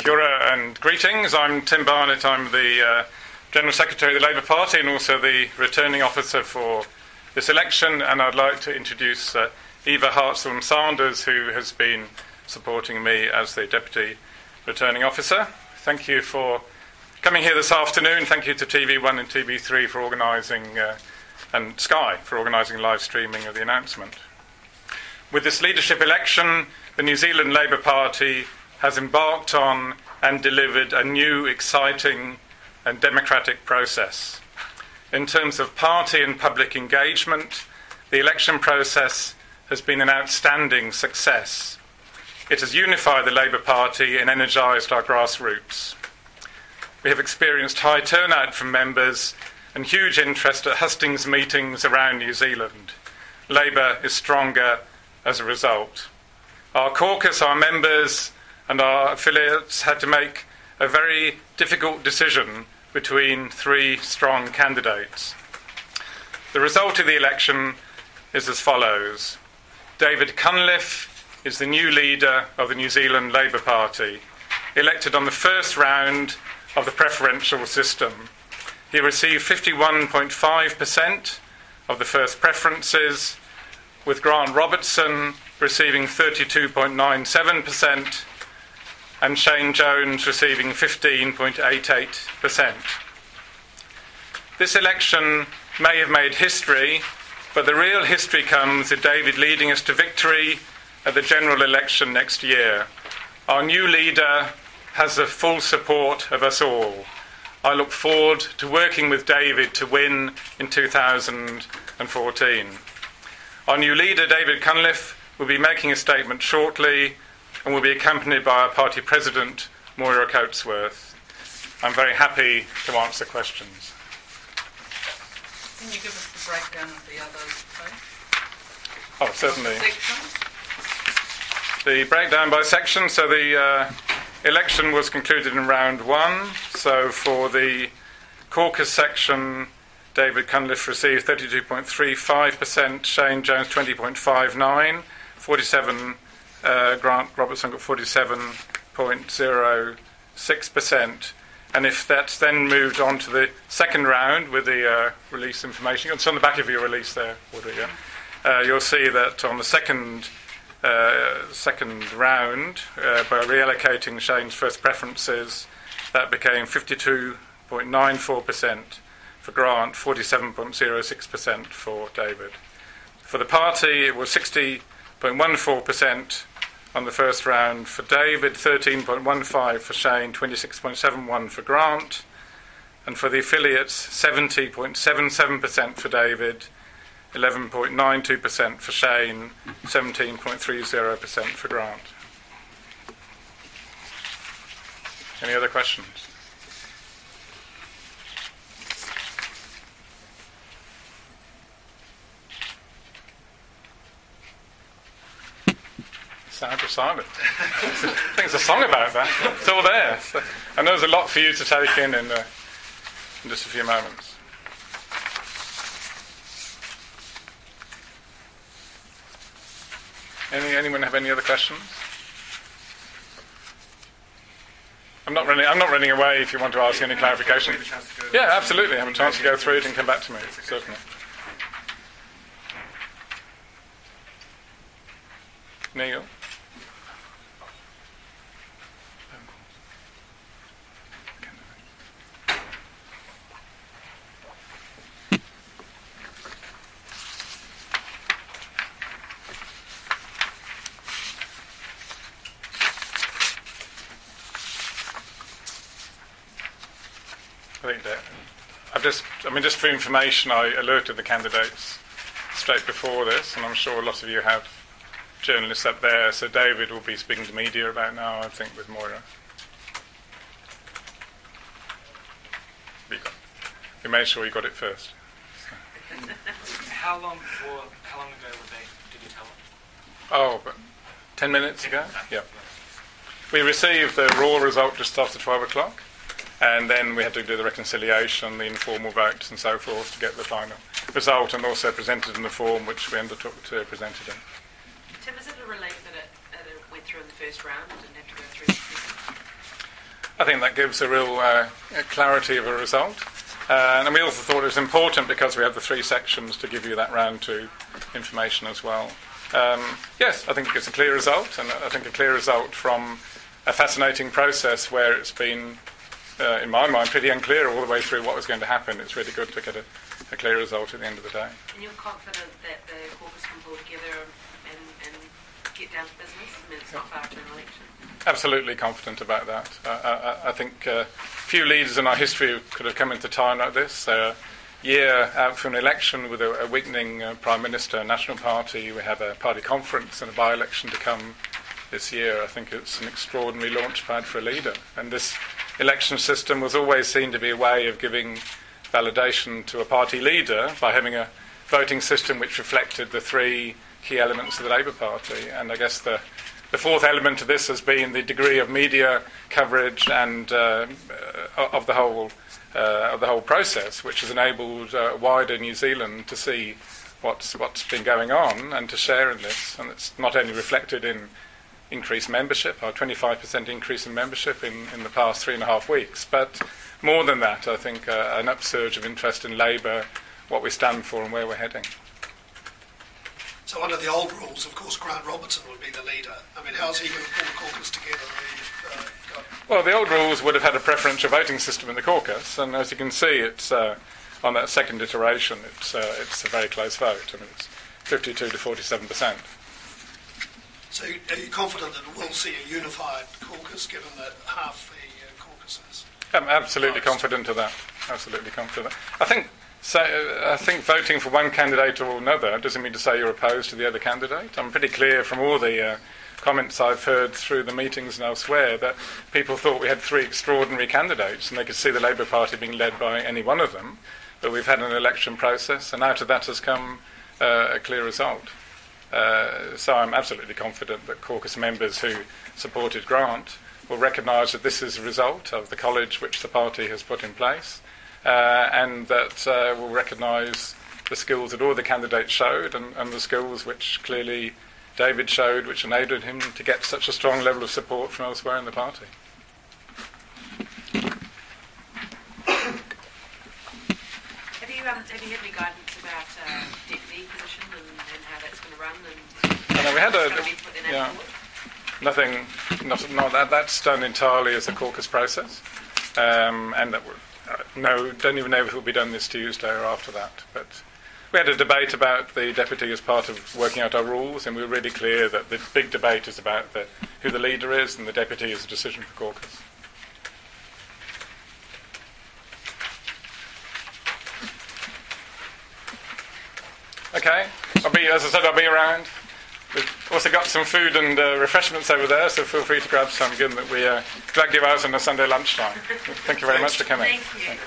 Kia ora and greetings. I'm Tim Barnett. I'm the General Secretary of the Labour Party and also the returning officer for this election, and I'd like to introduce Eva Hartshorn-Sanders, who has been supporting me as the Deputy Returning Officer. Thank you for coming here this afternoon. Thank you to TV1 and TV3 for organising, and Sky for organising live streaming of the announcement. With this leadership election, the New Zealand Labour Party has embarked on and delivered a new, exciting and democratic process. In terms of party and public engagement, the election process has been an outstanding success. It has unified the Labour Party and energised our grassroots. We have experienced high turnout from members and huge interest at hustings meetings around New Zealand. Labour is stronger as a result. Our caucus, our members and our affiliates had to make a very difficult decision between three strong candidates. The result of the election is as follows. David Cunliffe is the new leader of the New Zealand Labour Party, elected on the first round of the preferential system. He received 51.5% of the first preferences, with Grant Robertson receiving 32.97%, and Shane Jones receiving 15.88%. This election may have made history, but the real history comes with David leading us to victory at the general election next year. Our new leader has the full support of us all. I look forward to working with David to win in 2014. Our new leader, David Cunliffe, will be making a statement shortly and will be accompanied by our party president, Moira Coatsworth. I'm very happy to answer questions. Can you give us the breakdown of the others, please? Oh, certainly. The breakdown by section. So the election was concluded in round one. So for the caucus section, David Cunliffe received 32.35%, Shane Jones 20.59%, 47%. Grant Robertson got 47.06%. And if that's then moved on to the second round with the release information, it's on the back of your release there, Audrey, yeah? You'll see that on the second round, by reallocating Shane's first preferences, that became 52.94% for Grant, 47.06% for David. For the party, it was 60.14% on the first round for David, 13.15% for Shane, 26.71% for Grant, and for the affiliates, 70.77% for David, 11.92% for Shane, 17.30% for Grant. Any other questions? Sound of silence. I think there's a song about that. It's all there. So I know there's a lot for you to take in just a few moments. Anyone have any other questions? I'm not running away if you want to ask any clarification. Yeah, absolutely. Have a chance to go through it and come back to me. Certainly. Neil? Just for information, I alerted the candidates straight before this, and I'm sure a lot of you have journalists up there. So David will be speaking to media about now, I think, with Moira. We made sure you got it first. How long ago did you tell them? Oh, but 10 minutes ago? Yeah. We received the raw result just after 12 o'clock. And then we had to do the reconciliation, the informal votes and so forth to get the final result, and also presented in the form which we undertook to present it in. Tim, is it a relief that it went through in the first round and didn't have to go through the second? I think that gives a real clarity of a result. And we also thought it was important because we had the three sections to give you that round to information as well. Yes, I think it gives a clear result, and I think a clear result from a fascinating process where it's been, in my mind, pretty unclear all the way through what was going to happen. It's really good to get a clear result at the end of the day. And you're confident that the caucus can pull together and get down to business? I mean, it's not far to an election. Absolutely confident about that. I think few leaders in our history could have come into time like this. A year out from an election with a weakening Prime Minister, National Party, we have a party conference and a by-election to come this year. I think it's an extraordinary launchpad for a leader. And this election system was always seen to be a way of giving validation to a party leader by having a voting system which reflected the three key elements of the Labour Party. And I guess the fourth element of this has been the degree of media coverage and of the whole process, which has enabled wider New Zealand to see what's been going on and to share in this. And it's not only reflected in increased membership, our 25% increase in membership in the past 3.5 weeks, but more than that, I think an upsurge of interest in Labour, what we stand for and where we're heading. So under the old rules, of course, Grant Robertson would be the leader. I mean, how's he going to pull the caucus together? Well, the old rules would have had a preferential voting system in the caucus, and as you can see, it's on that second iteration, it's a very close vote. I mean, it's 52 to 47%. So are you confident that we'll see a unified caucus, given that half the caucus is? I'm absolutely confident of that. Absolutely confident. I think voting for one candidate or another doesn't mean to say you're opposed to the other candidate. I'm pretty clear from all the comments I've heard through the meetings and elsewhere that people thought we had three extraordinary candidates and they could see the Labour Party being led by any one of them. But we've had an election process, and out of that has come a clear result. So I'm absolutely confident that caucus members who supported Grant will recognise that this is a result of the college which the party has put in place, and that will recognise the skills that all the candidates showed and the skills which clearly David showed, which enabled him to get such a strong level of support from elsewhere in the party. Have you had any guidance about deputy position and how that's going to run? We had nothing. That's done entirely as a caucus process, and that don't even know if it will be done this Tuesday or after that. But we had a debate about the deputy as part of working out our rules, and we were really clear that the big debate is about who the leader is, and the deputy is a decision for caucus. Okay, as I said, I'll be around. We've also got some food and refreshments over there, so feel free to grab some, given that we dragged you out on a Sunday lunchtime. Thank you very much for coming. Thank you.